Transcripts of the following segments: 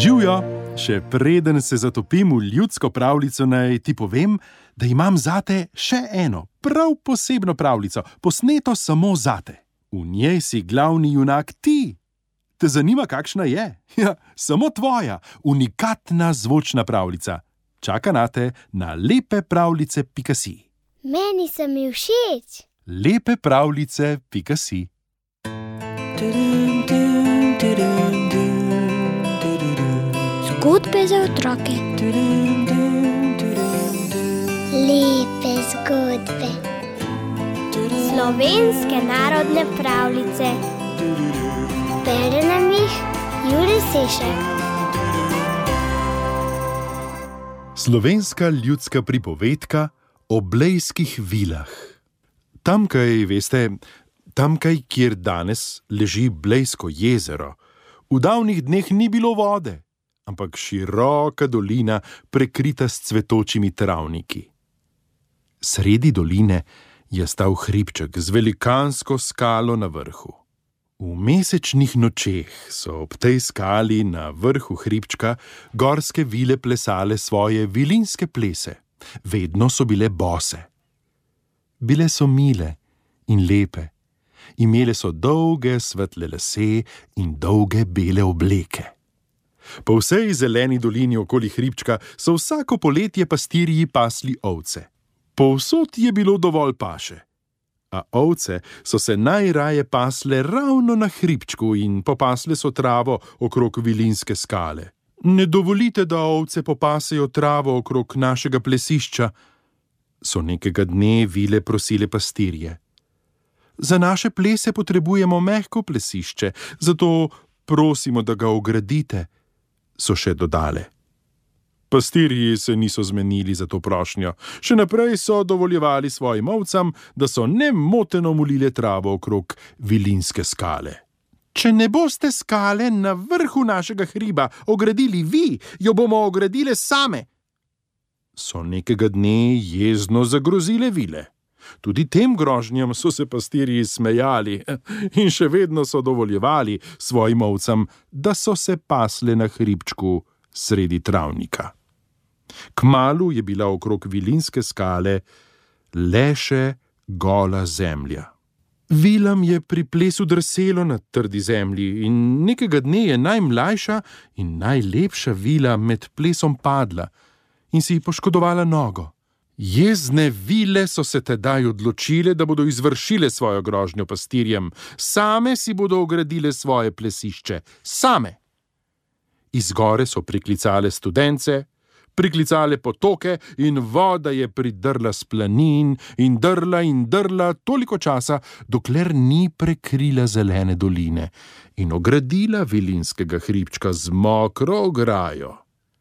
Živjo, še preden se zatopim v ljudsko pravljico, naj ti povem, da imam zate še eno, prav posebno pravljico, posneto samo zate. V njej si glavni junak ti. Te zanima, kakšna je? Ja, samo tvoja, unikatna zvočna pravljica. Čaka nate na lepepravljice.si. Meni se mi všeč. lepepravljice.si. Zgodbe za otroke. Lepe zgodbe. Slovenske narodne pravljice. Bere nam jih Jure Sešek. Slovenska ljudska pripovedka o blejskih vilah. Tamkaj, veste, tamkaj, kjer danes leži Blejsko jezero, v davnih dneh ni bilo vode, ampak široka dolina, prekrita s cvetočimi travniki. Sredi doline je stal hribček z velikansko skalo na vrhu. V mesečnih nočeh so ob tej skali na vrhu hribčka gorske vile plesale svoje vilinske plese. Vedno so bile bose. Bile so mile in lepe. Imele so dolge svetle lase in dolge bele obleke. Po vsej zeleni dolini okoli hribčka so vsako poletje pastirji pasli ovce. Povsod je bilo dovolj paše. A ovce so se najraje pasle ravno na hribčku in popasle so travo okrog vilinske skale. Ne dovolite, da ovce popasejo travo okrog našega plesišča, so nekega dne vile prosile pastirje. Za naše plese potrebujemo mehko plesišče, zato prosimo, da ga ogradite, so še dodale. Pastirji se niso zmenili za to prošnjo. Še naprej so dovoljevali svojim ovcam, da so nemoteno mulile travo okrog vilinske skale. Če ne boste skale na vrhu našega hriba ogradili vi, jo bomo ogradile same, so nekega dne jezno zagrozile vile. Tudi tem grožnjam so se pastirji smejali in še vedno so dovoljevali svojim ovcam, da so se pasle na hribčku sredi travnika. Kmalu je bila okrog vilinske skale le še gola zemlja. Vilam je pri plesu drselo na trdi zemlji in nekega dne je najmlajša in najlepša vila med plesom padla in si poškodovala nogo. Jezne vile so se tedaj odločile, da bodo izvršile svojo grožnjo pastirjem. Same si bodo ogradile svoje plesišče. Same. Iz gore so priklicale studence, priklicale potoke in voda je pridrla s planin in drla toliko časa, dokler ni prekrila zelene doline in ogradila vilinskega hribčka z mokro ograjo.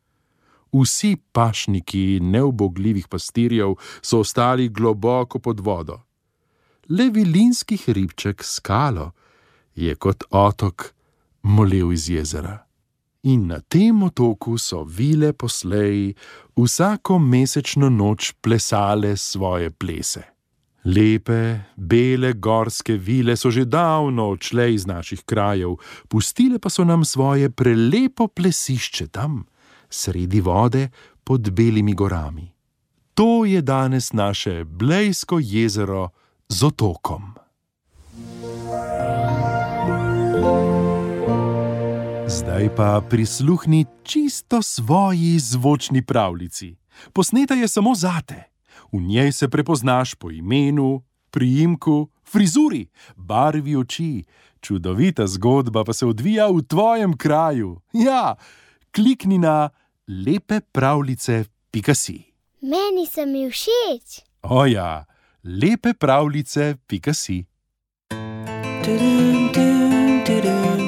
Vsi pašniki neubogljivih pastirjev so ostali globoko pod vodo. Le vilinski hribček skalo je kot otok molel iz jezera. In na tem otoku so vile poslej vsako mesečno noč plesale svoje plese. Lepe, bele gorske vile so že davno odšle iz naših krajev, pustile pa so nam svoje prelepo plesišče tam, sredi vode pod belimi gorami. To je danes naše Blejsko jezero z otokom. Zdaj pa prisluhni čisto svoji zvočni pravljici. Posneta je samo zate. V njej se prepoznaš po imenu, priimku, frizuri, barvi oči. Čudovita zgodba pa se odvija v tvojem kraju. Ja, klikni na lepepravljice.si. Meni se mi všeč. O ja, lepepravljice.si.